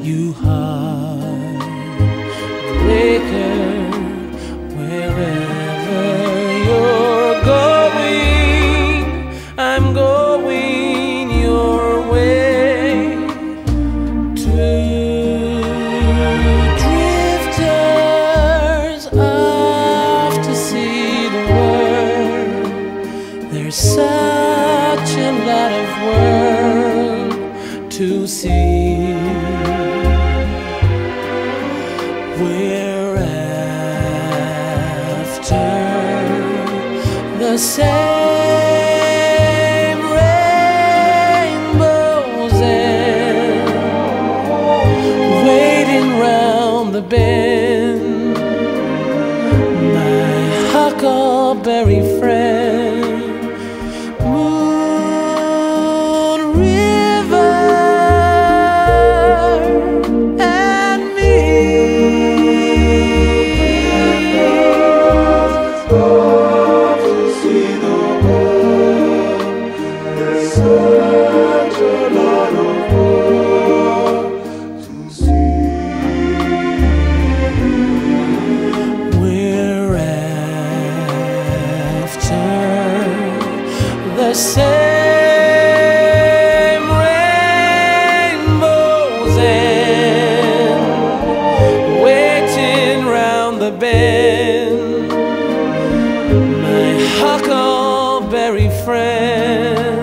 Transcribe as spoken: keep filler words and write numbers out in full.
you heartbreaker, wherever you're going, I'm going your way. Two drifters off to see the world. There's such a lot of world to see. We're after the same rainbows and waiting round the bend. My huckleberry friend, Moon River and me. Off to see the world. There's such a lot of world to see. We're after the same rainbows and waiting round the bend. My huckleberry friend.